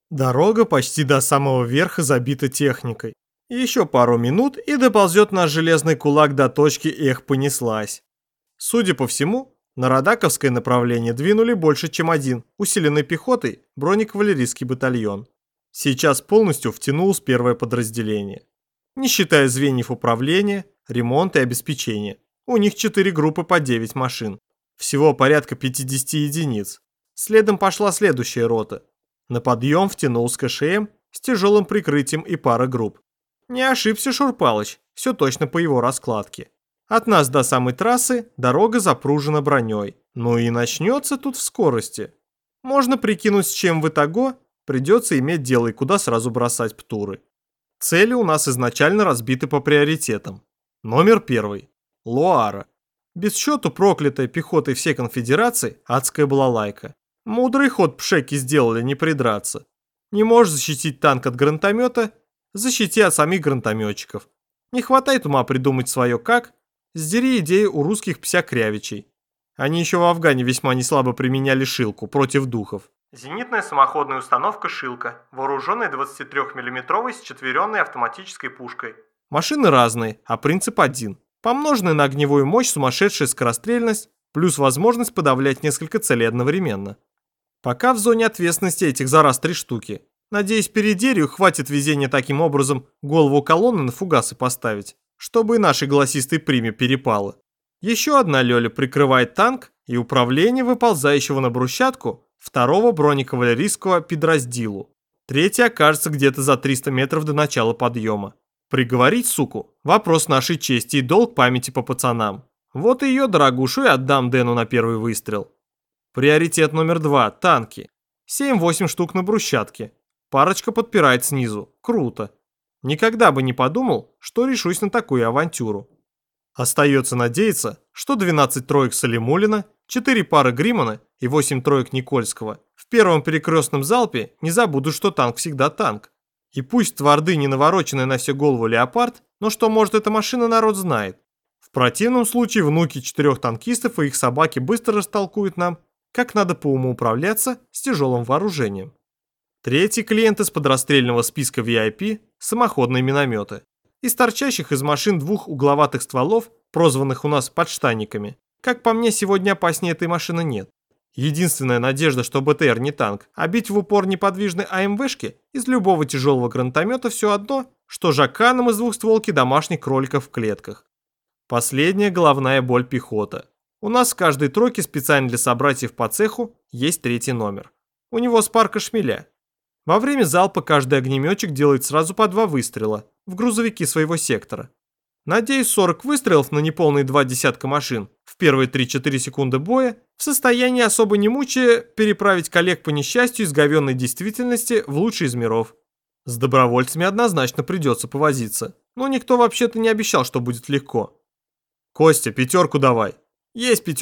Дорога почти до самого верха забита техникой. Еще пару минут и доползет наш железный кулак до точки «Эх, понеслась». Судя по всему, на Радаковское направление двинули больше, чем один, усиленный пехотой, бронекавалерийский батальон. Сейчас полностью втянулось первое подразделение. Не считая звеньев управления, ремонта и обеспечения. У них 4 группы по 9 машин. Всего порядка 50 единиц. Следом пошла следующая рота. На подъем втянулся КШМ с тяжелым прикрытием и пара групп. Не ошибся Шурпалыч, все точно по его раскладке. От нас до самой трассы дорога запружена броней. Ну и начнется тут в скорости. Можно прикинуть, с чем в итого придется иметь дело и куда сразу бросать птуры. Цели у нас изначально разбиты по приоритетам. Номер 1. Луара. Без счету проклятая пехотой всей конфедерации адская балалайка. Мудрый ход пшеки сделали, не придраться. Не можешь защитить танк от гранатомета, защити от самих гранатометчиков. Не хватает ума придумать свое как, сдери идею у русских псякрявичей. Они еще в Афгане весьма неслабо применяли шилку против духов. Зенитная самоходная установка «Шилка», вооруженная 23-мм счетверенной автоматической пушкой. Машины разные, а принцип один. Помноженная на огневую мощь сумасшедшая скорострельность, плюс возможность подавлять несколько целей одновременно. Пока в зоне ответственности этих за раз 3 штуки. Надеюсь, передерию хватит везения таким образом голову колонны на фугасы поставить, чтобы и нашей голосистой приме перепало. Еще одна Лёля прикрывает танк и управление выползающего на брусчатку второго бронекавалерийского подразделу. Третий окажется где-то за 300 метров до начала подъема. Приговорить, суку, вопрос нашей чести и долг памяти по пацанам. Вот ее, дорогушу, и отдам Дэну на первый выстрел. Приоритет номер 2 – танки. 7-8 штук на брусчатке. Парочка подпирает снизу. Круто. Никогда бы не подумал, что решусь на такую авантюру. Остается надеяться, что 12 троек Салимулина, 4 пары Гримана и 8 троек Никольского в первом перекрестном залпе не забудут, что танк всегда танк. И пусть тверды не навороченная на всю голову леопард, но что может эта машина, народ знает. В противном случае внуки 4 танкистов и их собаки быстро растолкуют нам, как надо по уму управляться с тяжелым вооружением. Третий клиент из подрастрельного списка VIP – самоходные минометы. Из торчащих из машин 2 угловатых стволов, прозванных у нас подштанниками. Как по мне, сегодня опаснее этой машины нет. Единственная надежда, что БТР не танк, а бить в упор неподвижной АМВшки из любого тяжелого гранатомета все одно, что жаканом из двухстволки домашних кроликов в клетках. Последняя головная боль пехота. У нас в каждой тройке специально для собратьев по цеху есть 3-й номер. У него спарка шмеля. Во время залпа каждый огнеметчик делает сразу по 2 выстрела в грузовики своего сектора. Надеюсь, 40 выстрелов на неполные 2 десятка машин в первые 3-4 секунды боя в состоянии, особо не мучая, переправить коллег по несчастью из говенной действительности в лучший из миров. С добровольцами однозначно придется повозиться, но никто вообще-то не обещал, что будет легко. Костя, 5 давай. Есть 5.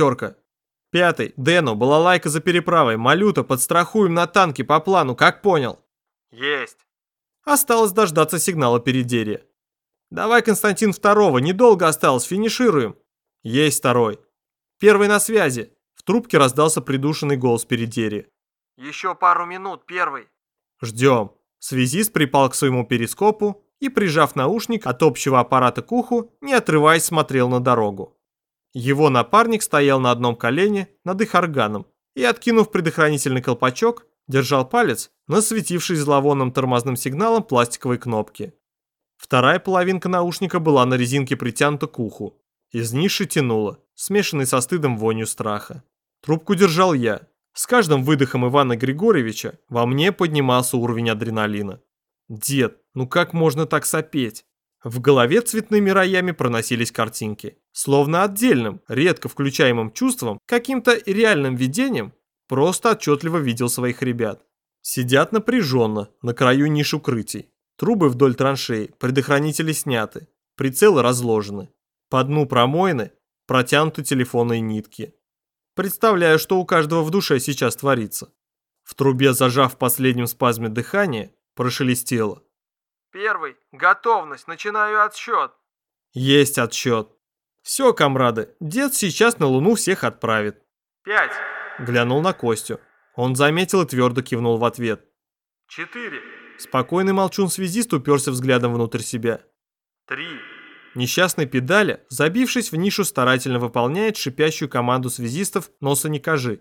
5. Дэну, балалайка за переправой, Малюта, подстрахуем на танке по плану, как понял? Есть. Осталось дождаться сигнала передерия. Давай, Константин, 2, недолго осталось, финишируем. Есть 2. 1 на связи. В трубке раздался придушенный голос передерия. Еще пару минут, 1. Ждем. Связист припал к своему перископу и, прижав наушник от общего аппарата к уху, не отрываясь, смотрел на дорогу. Его напарник стоял на одном колене над их органом и, откинув предохранительный колпачок, держал палец на светившей зловонным тормозным сигналом пластиковой кнопки. Вторая половинка наушника была на резинке притянута к уху. Из ниши тянуло, смешанной со стыдом вонью страха. Трубку держал я. С каждым выдохом Ивана Григорьевича во мне поднимался уровень адреналина. Дед, ну как можно так сопеть? В голове цветными роями проносились картинки. Словно отдельным, редко включаемым чувством, каким-то реальным видением, просто отчетливо видел своих ребят. Сидят напряженно, на краю ниш укрытий. Трубы вдоль траншеи, предохранители сняты, прицелы разложены. По дну промоины протянуты телефонные нитки. Представляю, что у каждого в душе сейчас творится. В трубе, зажав в последнем спазме дыхание, прошелестело. 1. Готовность, начинаю отсчет. Есть отсчет. Все, комрады, дед сейчас на Луну всех отправит. 5. Глянул на Костю. Он заметил и твердо кивнул в ответ. 4. Спокойный молчун-связист уперся взглядом внутрь себя. 3. Несчастный педаля, забившись в нишу, старательно выполняет шипящую команду связистов «носа не кажи».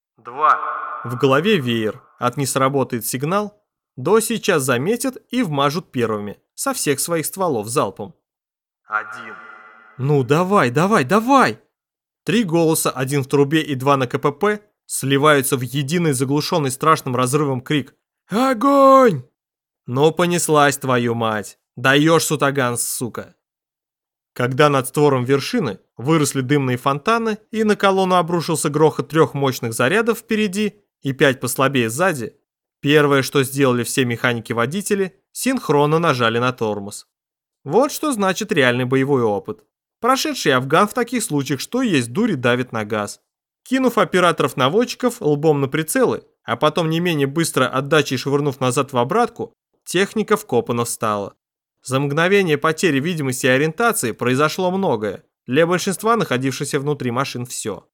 2. В голове веер. От не сработает сигнал, до сейчас заметят и вмажут первыми, со всех своих стволов залпом. 1. Ну давай, давай, давай! 3 голоса, 1 в трубе и 2 на КПП, сливаются в единый заглушенный страшным разрывом крик. Огонь! Ну понеслась, твою мать! Даешь, сутаган, сука! Когда над створом вершины выросли дымные фонтаны и на колонну обрушился грохот 3 мощных зарядов впереди и 5 послабее сзади, первое, что сделали все механики-водители, синхронно нажали на тормоз. Вот что значит реальный боевой опыт. Прошедший афган в таких случаях, что есть дури, давит на газ. Кинув операторов-наводчиков лбом на прицелы, а потом не менее быстро отдачей швырнув назад в обратку, техника вкопана встала. За мгновение потери видимости и ориентации произошло многое. Для большинства находившихся внутри машин все.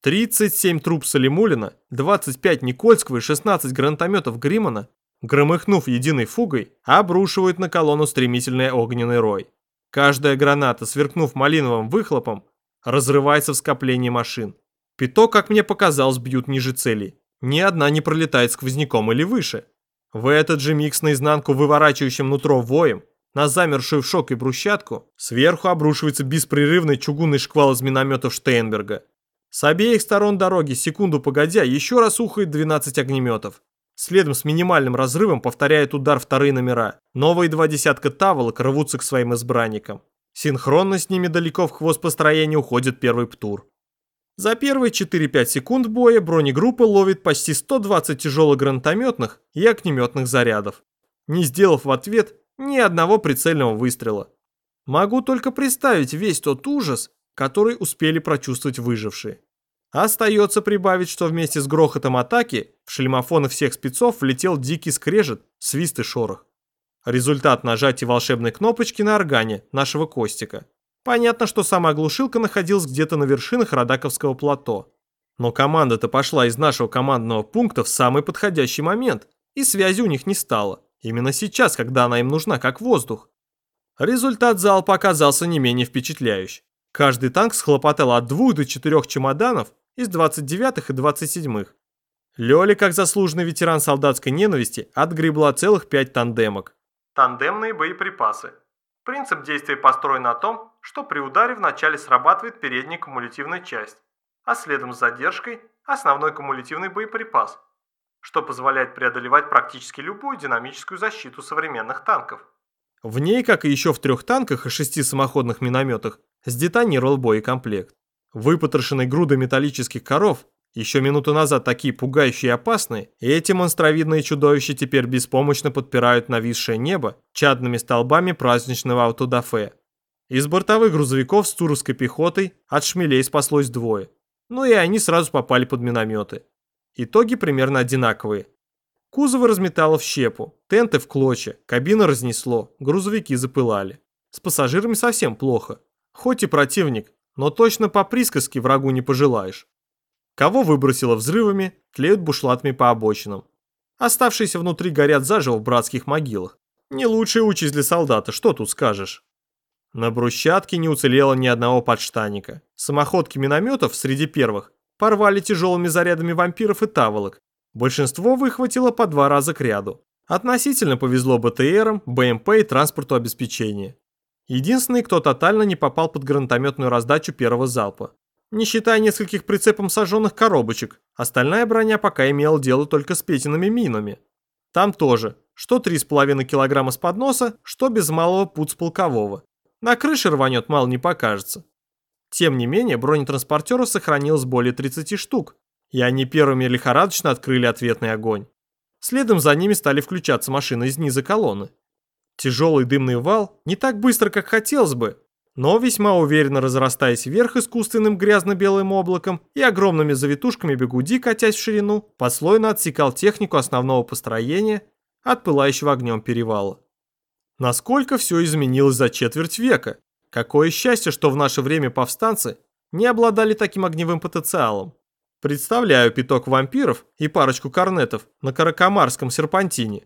37 труб Салимуллина, 25 Никольского и 16 гранатометов Гриммана, громыхнув единой фугой, обрушивают на колонну стремительный огненный рой. Каждая граната, сверкнув малиновым выхлопом, разрывается в скоплении машин. Пяток, как мне показалось, бьют ниже целей. Ни одна не пролетает сквозняком или выше. В этот же миг с наизнанку выворачивающим нутро воем, на замершую в шоке брусчатку, сверху обрушивается беспрерывный чугунный шквал из минометов Штейнберга. С обеих сторон дороги, секунду погодя, еще раз ухает 12 огнеметов. Следом с минимальным разрывом повторяет удар вторые номера. Новые 2 десятка таволок рвутся к своим избранникам. Синхронно с ними далеко в хвост построения уходит первый ПТУР. За первые 4-5 секунд боя бронегруппа ловит почти 120 тяжелых гранатометных и огнеметных зарядов, не сделав в ответ ни одного прицельного выстрела. Могу только представить весь тот ужас, который успели прочувствовать выжившие. Остается прибавить, что вместе с грохотом атаки в шлемофоны всех спецов влетел дикий скрежет, свист и шорох. Результат нажатия волшебной кнопочки на органе нашего Костика. Понятно, что сама глушилка находилась где-то на вершинах Радаковского плато. Но команда-то пошла из нашего командного пункта в самый подходящий момент, и связи у них не стало. Именно сейчас, когда она им нужна, как воздух. Результат залпа оказался не менее впечатляющий. Каждый танк схлопотал от 2 до 4 чемоданов из 29-х и 27-х. Лёля, как заслуженный ветеран солдатской ненависти, отгребла целых 5 тандемок. Тандемные боеприпасы. Принцип действия построен на том, что при ударе вначале срабатывает передняя кумулятивная часть, а следом с задержкой основной кумулятивный боеприпас, что позволяет преодолевать практически любую динамическую защиту современных танков. В ней, как и еще в 3 танках и 6 самоходных минометах, сдетонировал боекомплект. Выпотрошенной грудой металлических коров, еще минуту назад такие пугающие и опасные, эти монстровидные чудовища теперь беспомощно подпирают нависшее небо чадными столбами праздничного автодафе. Из бортовых грузовиков с туровской пехотой от шмелей спаслось 2, но и они сразу попали под минометы. Итоги примерно одинаковые. Кузовы разметало в щепу, тенты в клочья, кабину разнесло, грузовики запылали. С пассажирами совсем плохо. Хоть и противник, но точно по присказке врагу не пожелаешь. Кого выбросило взрывами, тлеют бушлатами по обочинам. Оставшиеся внутри горят заживо в братских могилах. Не лучшая участь для солдата, что тут скажешь. На брусчатке не уцелело ни одного подштанника. Самоходки минометов среди первых порвали тяжелыми зарядами вампиров и таволок. Большинство выхватило по 2 раза к ряду. Относительно повезло БТРам, БМП и транспорту обеспечения. Единственный, кто тотально не попал под гранатометную раздачу первого залпа. Не считая нескольких прицепом сожженных коробочек, остальная броня пока имела дело только с Петиными минами. Там тоже, что 3,5 килограмма с подноса, что без малого пуд с полкового. На крыше рванет, мало не покажется. Тем не менее, бронетранспортеров сохранилось более 30 штук, и они первыми лихорадочно открыли ответный огонь. Следом за ними стали включаться машины из низа колонны. Тяжелый дымный вал не так быстро, как хотелось бы, но весьма уверенно разрастаясь вверх искусственным грязно-белым облаком и огромными завитушками бегуди, катясь в ширину, послойно отсекал технику основного построения от пылающего огнем перевала. Насколько все изменилось за четверть века? Какое счастье, что в наше время повстанцы не обладали таким огневым потенциалом. Представляю пяток вампиров и парочку корнетов на Каракамарском серпантине.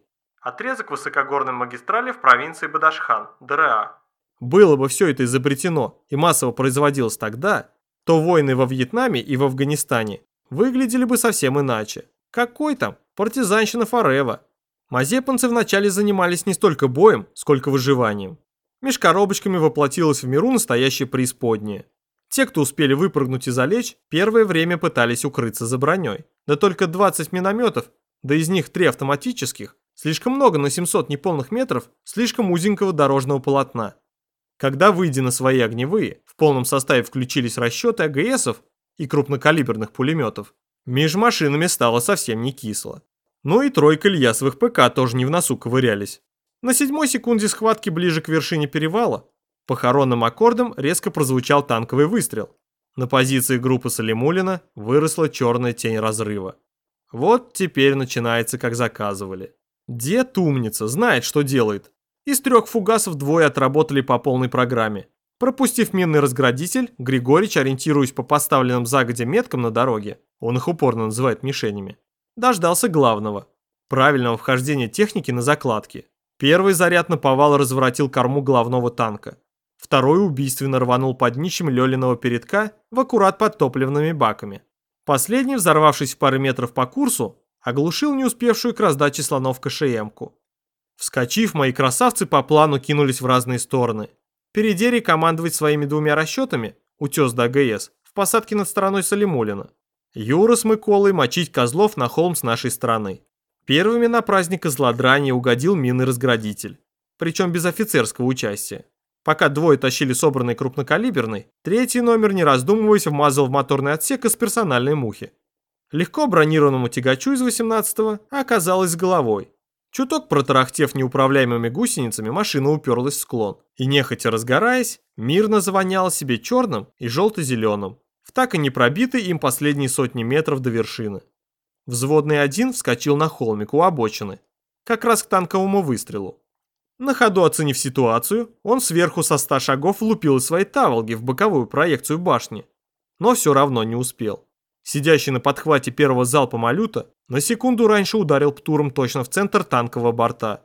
Отрезок высокогорной магистрали в провинции Бадашхан, ДРА. Было бы все это изобретено и массово производилось тогда, то войны во Вьетнаме и в Афганистане выглядели бы совсем иначе. Какой там партизанщина форева. Мазепинцы вначале занимались не столько боем, сколько выживанием. Меж коробочками воплотилось в миру настоящее преисподнее. Те, кто успели выпрыгнуть и залечь, первое время пытались укрыться за броней. Да только 20 минометов, да из них 3 автоматических, слишком много на 700 неполных метров слишком узенького дорожного полотна. Когда, выйдя на свои огневые, в полном составе включились расчеты АГСов и крупнокалиберных пулеметов, между машинами стало совсем не кисло. Но и тройка Ильясовых ПК тоже не в носу ковырялись. На 7-й секунде схватки ближе к вершине перевала похоронным аккордом резко прозвучал танковый выстрел. На позиции группы Салимуллина выросла черная тень разрыва. Вот теперь начинается, как заказывали. Дед умница, знает, что делает. Из 3 фугасов 2 отработали по полной программе. Пропустив минный разградитель, Григорич, ориентируясь по поставленным загодя меткам на дороге, он их упорно называет мишенями, дождался главного – правильного вхождения техники на закладки. Первый заряд наповал разворотил корму главного танка. Второй убийственно рванул под днищем Лёлиного передка в аккурат под топливными баками. Последний, взорвавшись в паре метров по курсу, оглушил не успевшую к раздаче слонов КШМ-ку. Вскочив, мои красавцы по плану кинулись в разные стороны. Передери командовать своими 2 расчетами, утес до АГС, в посадке над стороной Салимуллина. Юра с Миколой мочить козлов на холм с нашей стороны. Первыми на праздник злодрания угодил минный разградитель. Причем без офицерского участия. Пока 2 тащили собранный крупнокалиберный, 3-й номер, не раздумываясь, вмазал в моторный отсек из персональной мухи. Легко бронированному тягачу из 18-го оказалось с головой. Чуток протарахтев неуправляемыми гусеницами, машина уперлась в склон. И нехотя разгораясь, мирно завоняла себе черным и желто-зеленым. В так и не пробитый им последние сотни метров до вершины. Взводный 1 вскочил на холмик у обочины, как раз к танковому выстрелу. На ходу оценив ситуацию, он сверху со 100 шагов влупил из своей таволги в боковую проекцию башни. Но все равно не успел. Сидящий на подхвате первого залпа малюта на секунду раньше ударил птуром точно в центр танкового борта.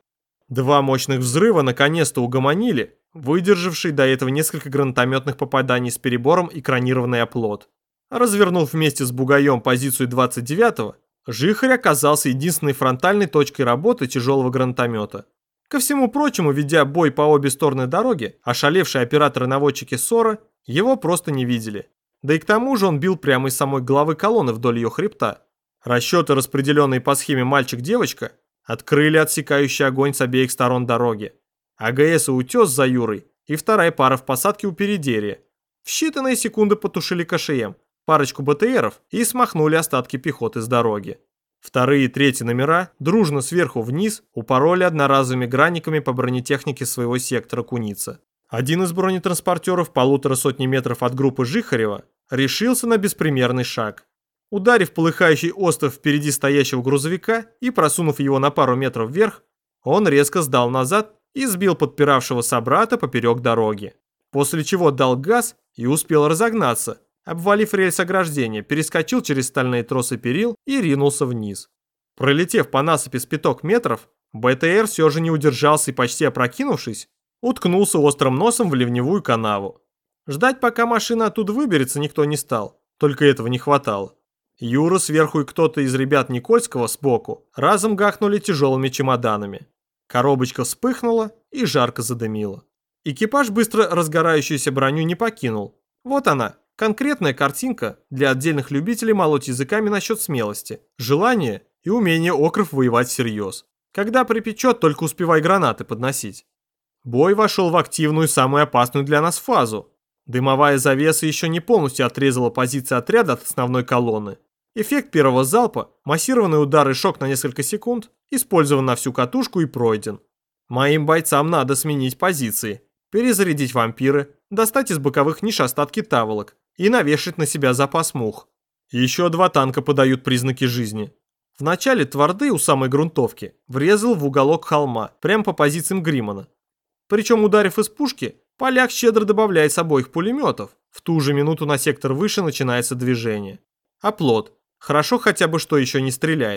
2 мощных взрыва наконец-то угомонили выдержавший до этого несколько гранатометных попаданий с перебором экранированный оплот. Развернув вместе с бугаем позицию 29-го, Жихарь оказался единственной фронтальной точкой работы тяжелого гранатомета. Ко всему прочему, ведя бой по обе стороны дороги, ошалевшие операторы-наводчики СОРа его просто не видели. Да и к тому же он бил прямо из самой головы колонны вдоль ее хребта. Расчеты, распределенные по схеме мальчик-девочка, открыли отсекающий огонь с обеих сторон дороги. АГС и утес за Юрой и 2-я пара в посадке у передерия. В считанные секунды потушили КШМ, парочку БТРов и смахнули остатки пехоты с дороги. 2-й и 3-й номера дружно сверху вниз упороли одноразовыми гранниками по бронетехнике своего сектора Куница. Один из бронетранспортеров 150 метров от группы Жихарева решился на беспримерный шаг. Ударив полыхающий остов впереди стоящего грузовика и просунув его на пару метров вверх, он резко сдал назад и сбил подпиравшего собрата поперек дороги. После чего дал газ и успел разогнаться, обвалив рельс ограждения, перескочил через стальные тросы перил и ринулся вниз. Пролетев по насыпи с 5 метров, БТР все же не удержался и, почти опрокинувшись, уткнулся острым носом в ливневую канаву. Ждать, пока машина оттуда выберется, никто не стал, только этого не хватало. Юра сверху и кто-то из ребят Никольского сбоку разом гахнули тяжелыми чемоданами. Коробочка вспыхнула и жарко задымила. Экипаж быстро разгорающуюся броню не покинул. Вот она, конкретная картинка для отдельных любителей молоть языками насчет смелости, желания и умения окров воевать всерьез. Когда припечет, только успевай гранаты подносить. Бой вошел в активную, самую опасную для нас фазу. Дымовая завеса еще не полностью отрезала позиции отряда от основной колонны. Эффект первого залпа, массированный удар и шок на несколько секунд, использован на всю катушку и пройден. Моим бойцам надо сменить позиции, перезарядить вампиры, достать из боковых ниш остатки таволок и навешать на себя запас мух. Еще 2 танка подают признаки жизни. В начале Тварды у самой грунтовки врезал в уголок холма, прямо по позициям Гримана. Причем, ударив из пушки, поляк щедро добавляет с обоих пулеметов. В ту же минуту на сектор выше начинается движение. Оплот. Хорошо хотя бы, что еще не стреляет.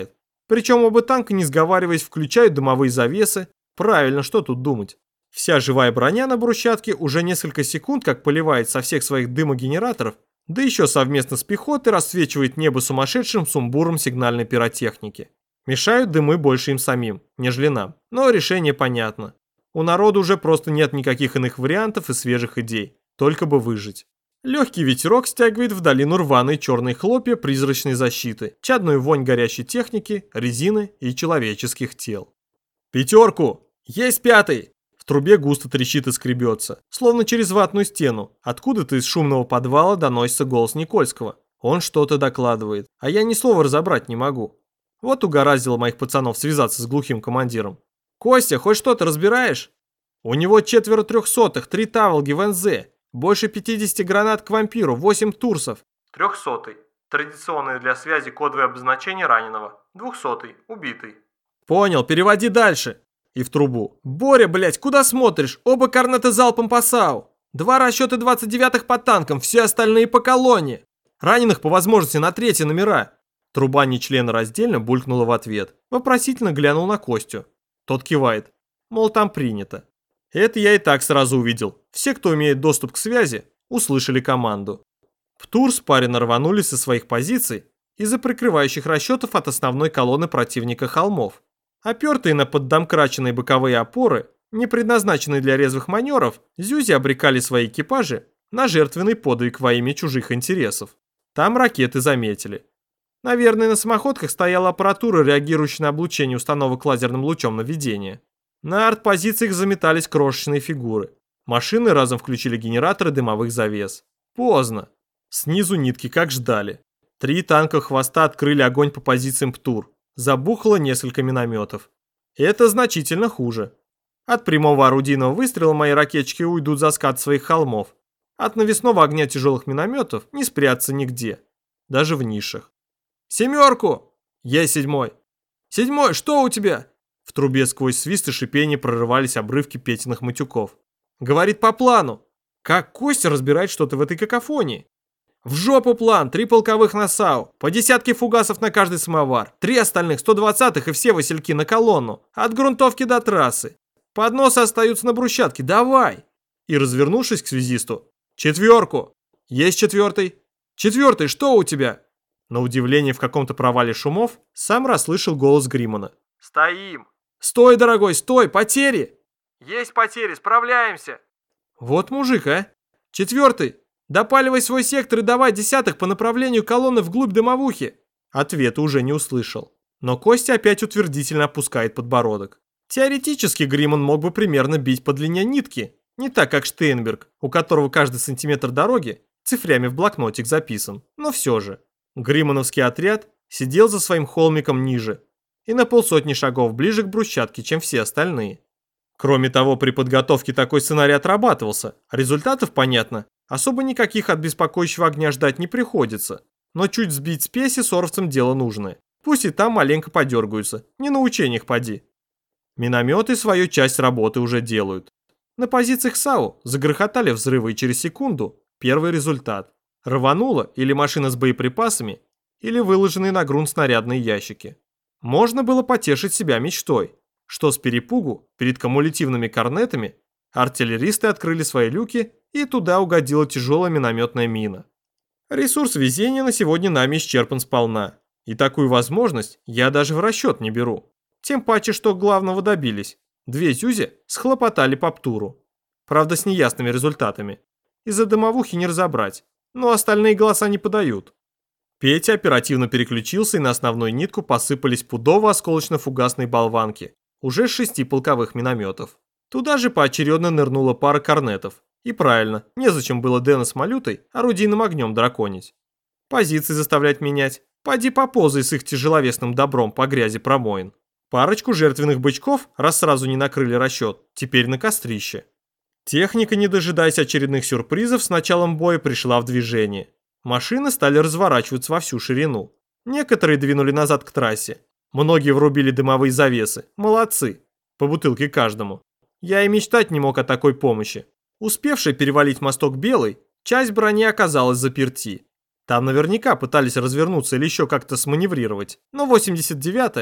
Причем оба танка, не сговариваясь, включают дымовые завесы. Правильно, что тут думать. Вся живая броня на брусчатке уже несколько секунд как поливает со всех своих дымогенераторов, да еще совместно с пехотой расцвечивает небо сумасшедшим сумбуром сигнальной пиротехники. Мешают дымы больше им самим, нежели нам. Но решение понятно. У народа уже просто нет никаких иных вариантов и свежих идей. Только бы выжить. Легкий ветерок стягивает в долину рваные черные хлопья призрачной защиты, чадную вонь горящей техники, резины и человеческих тел. «Пятерку! Есть пятый!» В трубе густо трещит и скребется, словно через ватную стену. Откуда-то из шумного подвала доносится голос Никольского. Он что-то докладывает, а я ни слова разобрать не могу. Вот угораздило моих пацанов связаться с глухим командиром. «Костя, хоть что-то разбираешь?» «У него 4 300-х, 3 таволги в НЗ. Больше 50 гранат к вампиру, 8 турсов. 300-й. Традиционное для связи кодовое обозначение раненого. 200-й. Убитый. Понял, переводи дальше. И в трубу. Боря, блять, куда смотришь? Оба корнета залпом по САУ. 2 расчета 29-х по танкам, все остальные по колонне. Раненых по возможности на 3-е номера. Труба нечленораздельно булькнула в ответ. Вопросительно глянул на Костю. Тот кивает. Мол, там принято. Это я и так сразу увидел. Все, кто имеет доступ к связи, услышали команду. В Турс паренно рванули со своих позиций из-за прикрывающих расчетов от основной колонны противника холмов. Опертые на поддомкраченные боковые опоры, не предназначенные для резвых маневров, зюзи обрекали свои экипажи на жертвенный подвиг во имя чужих интересов. Там ракеты заметили. Наверное, на самоходках стояла аппаратура, реагирующая на облучение установок лазерным лучом наведения. На артпозициях заметались крошечные фигуры. Машины разом включили генераторы дымовых завес. Поздно. Снизу нитки как ждали. 3 танка хвоста открыли огонь по позициям ПТУР. Забухало несколько минометов. Это значительно хуже. От прямого орудийного выстрела мои ракетчики уйдут за скат своих холмов. От навесного огня тяжелых минометов не спрятаться нигде. Даже в нишах. «Семерку!» «Есть 7-й!» «7-й, что у тебя?» В трубе сквозь свист и шипение прорывались обрывки Петиных матюков. «Говорит по плану!» Как Костя разбирает что-то в этой какофонии? «В жопу план! 3 полковых на САУ, по 10 фугасов на каждый самовар, 3 остальных 120-х и все васильки на колонну, от грунтовки до трассы. Подносы остаются на брусчатке, давай!» И, развернувшись к связисту, «4-ку! Есть 4-й! 4-й, что у тебя?» На удивление в каком-то провале шумов сам расслышал голос Гриммана. «Стоим!» «Стой, дорогой, стой! Потери!» «Есть потери, справляемся!» «Вот мужик, а! 4-й! Допаливай свой сектор и давай 10-х по направлению колонны вглубь дымовухи!» Ответа уже не услышал. Но Костя опять утвердительно опускает подбородок. Теоретически Гримман мог бы примерно бить по длине нитки. Не так, как Штейнберг, у которого каждый сантиметр дороги цифрями в блокнотик записан. Но все же. Гриммановский отряд сидел за своим холмиком ниже и на 150 шагов ближе к брусчатке, чем все остальные. Кроме того, при подготовке такой сценарий отрабатывался. Результатов, понятно, особо никаких от беспокоящего огня ждать не приходится. Но чуть сбить спеси сорвцам дело нужное. Пусть и там маленько подергаются, не на учениях поди. Минометы свою часть работы уже делают. На позициях САУ загрохотали взрывы, и через секунду первый результат. Рванула или машина с боеприпасами, или выложенные на грунт снарядные ящики. Можно было потешить себя мечтой, что с перепугу перед кумулятивными корнетами артиллеристы открыли свои люки, и туда угодила тяжелая минометная мина. Ресурс везения на сегодня нами исчерпан сполна, и такую возможность я даже в расчет не беру. Тем паче, что главного добились. 2 зюзи схлопотали по ПТУРу. Правда, с неясными результатами. Из-за дымовухи не разобрать, но остальные голоса не подают. Петя оперативно переключился, и на основную нитку посыпались пудово-осколочно-фугасные болванки, уже с 6 полковых минометов. Туда же поочередно нырнула пара корнетов. И правильно, незачем было Дэна с Малютой орудийным огнем драконить. Позиции заставлять менять. Поди поползай с их тяжеловесным добром по грязи промоин. Парочку жертвенных бычков, раз сразу не накрыли расчет, теперь на кострище. Техника, не дожидаясь очередных сюрпризов, с началом боя пришла в движение. Машины стали разворачиваться во всю ширину. Некоторые двинули назад к трассе. Многие врубили дымовые завесы. Молодцы. По бутылке каждому. Я и мечтать не мог о такой помощи. Успевшая перевалить мосток Белый, часть брони оказалась заперти. Там наверняка пытались развернуться или еще как-то сманеврировать. Но 89-я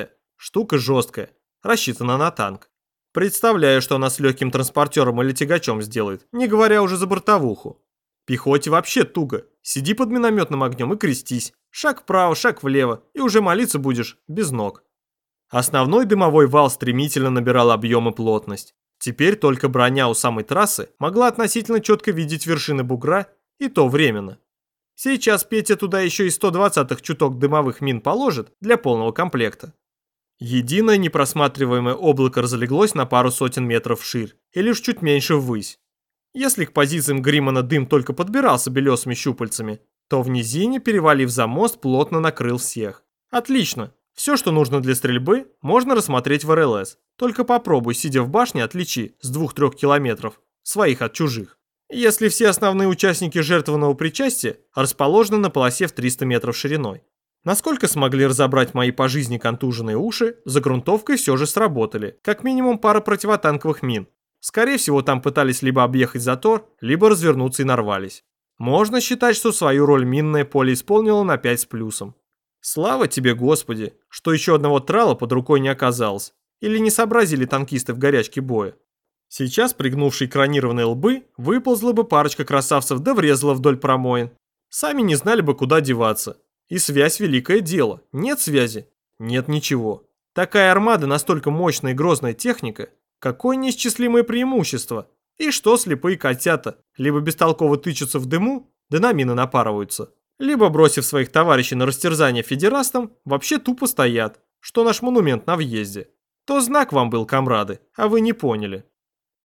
Штука жесткая, рассчитана на танк. Представляю, что она с легким транспортером или тягачом сделает, не говоря уже за бортовуху. Пехоте вообще туго. Сиди под минометным огнем и крестись. Шаг вправо, шаг влево, и уже молиться будешь без ног. Основной дымовой вал стремительно набирал объем и плотность. Теперь только броня у самой трассы могла относительно четко видеть вершины бугра, и то временно. Сейчас Петя туда еще и 120-х чуток дымовых мин положит для полного комплекта. Единое непросматриваемое облако разлеглось на пару сотен метров вширь и лишь чуть меньше ввысь. Если к позициям Гриммана дым только подбирался белесыми щупальцами, то в низине, перевалив за мост, плотно накрыл всех. Отлично. Все, что нужно для стрельбы, можно рассмотреть в РЛС. Только попробуй, сидя в башне, отличи с 2-3 километров своих от чужих. Если все основные участники жертвованного причастия расположены на полосе в 300 метров шириной. Насколько смогли разобрать мои по жизни контуженные уши, за грунтовкой все же сработали, как минимум пара противотанковых мин. Скорее всего, там пытались либо объехать затор, либо развернуться и нарвались. Можно считать, что свою роль минное поле исполнило на 5 с плюсом. Слава тебе, Господи, что еще одного трала под рукой не оказалось. Или не сообразили танкисты в горячке боя. Сейчас, пригнувшие кранированные лбы, выползла бы парочка красавцев да врезала вдоль промоин. Сами не знали бы, куда деваться. И связь – великое дело. Нет связи – нет ничего. Такая армада, настолько мощная и грозная техника – какое неисчислимое преимущество. И что слепые котята либо бестолково тычутся в дыму, да на мины напарываются, либо, бросив своих товарищей на растерзание федерастам, вообще тупо стоят, что наш монумент на въезде. То знак вам был, комрады, а вы не поняли.